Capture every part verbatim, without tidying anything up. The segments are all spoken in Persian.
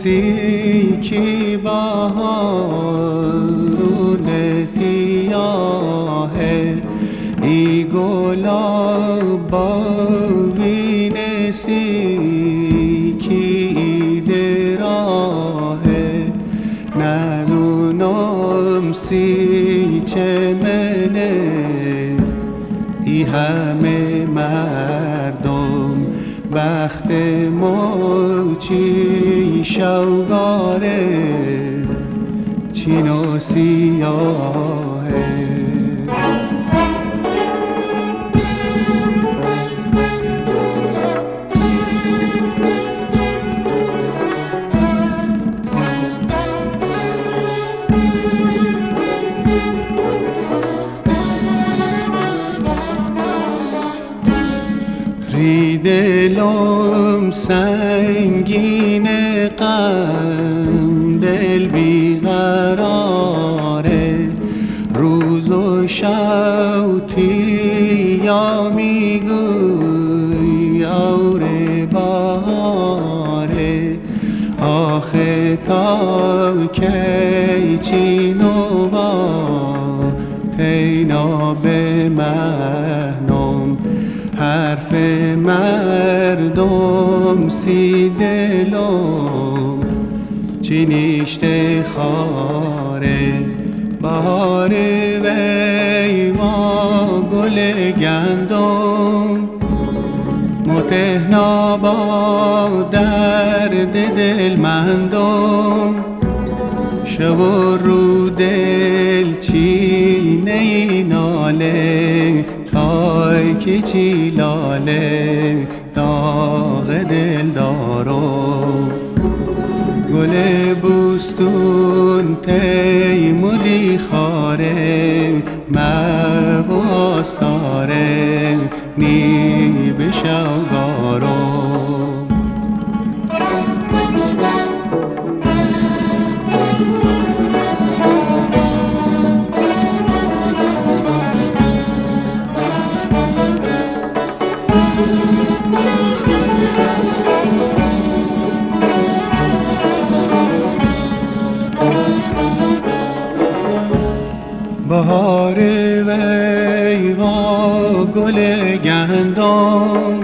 نزدیکی بهارون تیاهه ای گلاب باوی نزدیکی دراهه ندونم سی چه منه ای همه مردم بخت ما چی شوگاره چین و سیاهه دلم سنگین غم دل بیقراره روز و شوتی یا میگوی اوره بهاره آخه تا کی چین و با تینا به مهنم حرف مردم سی دلم چی نیشته خاره بهار وی ما گل گندم متهنا با درد دلمندم شب و رو دل چینه ناله تای که چی لاله داغ دل دارم گل بوستون تیمودی خاره مواست داره نی بشوگارم بهار وی وا گل گندم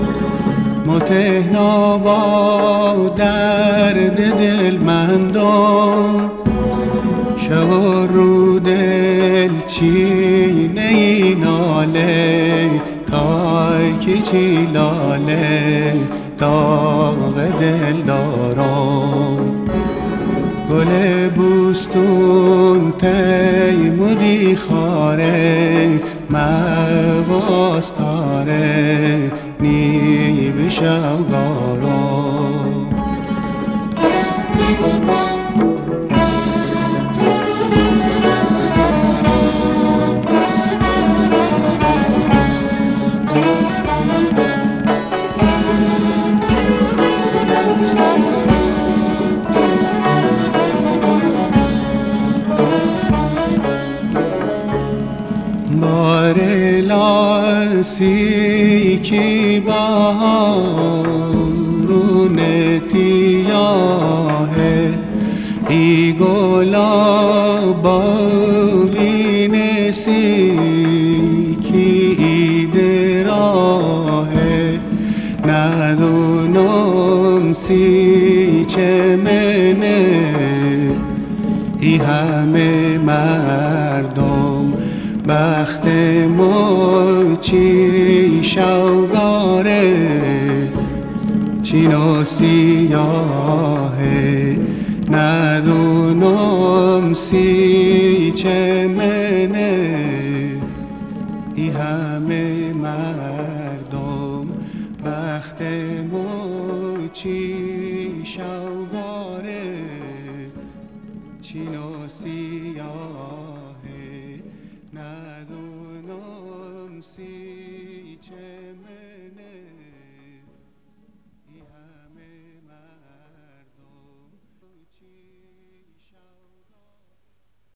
متهنا با درد دلمندم شب و رو دل چینه ناله تای که چی لاله داغ دل دارم گل بوستون تیمودی خاره مواستاره نی بشوگارم باره لاسی کی بهارون تیاهه ای گلاب باوی نزدیکی دراهه ندونم سی چه منه ای همه مردم بخت ما چی شوگاره چین و سیاهه ندونم سی چه منه ای همه مردم بخت ما چی شوگاره چین و سیاهه ندونم سی چه